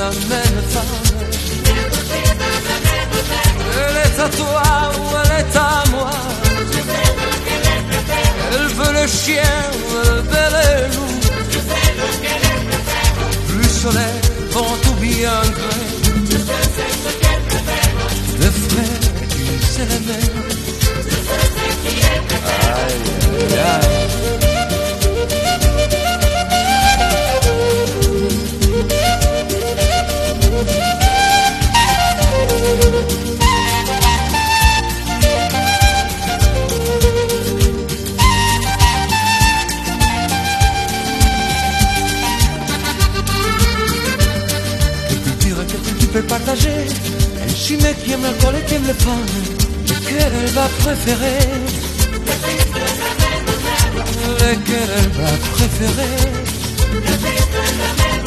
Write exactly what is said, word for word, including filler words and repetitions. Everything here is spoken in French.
la même femme. Elle est à toi ou elle est à moi. Elle veut le chien, elle veut le loup. Plus soleil, vent ou bien gré. Le frère, c'est la mère. Aïe, aïe, aïe. Partager un chimé qui aime l'alcool et qui aime les femmes, lequel elle va préférer, lequel elle va préférer.